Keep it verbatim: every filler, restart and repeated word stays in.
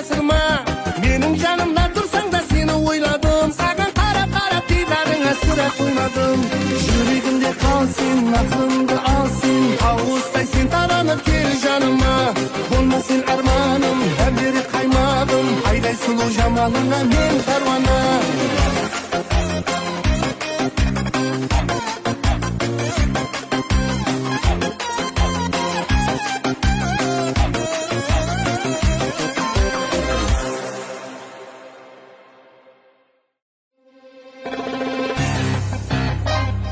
жасырма, менің жанымда тұрсаң да сені ойладым, саған қарап қарап дидарыңа сүрә қоймадым. Жүрегімде қал сен, ақылымды ал сен, ауыздай сен таранып кел жаныма. Болма сен арманым, әмбері қаймадым, айдай сұлу жамалыңа мен каруана.